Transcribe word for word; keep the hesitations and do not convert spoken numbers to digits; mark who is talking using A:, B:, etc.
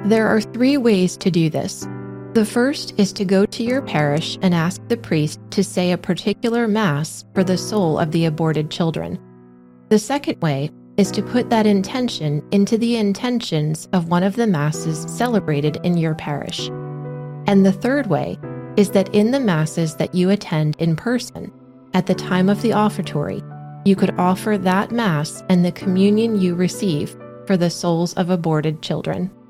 A: There are three ways to do this. The first is to go to your parish and ask the priest to say a particular Mass for the soul of the aborted children. The second way is to put that intention into the intentions of one of the Masses celebrated in your parish. And the third way is that in the Masses that you attend in person, at the time of the offertory, you could offer that Mass and the communion you receive for the souls of aborted children.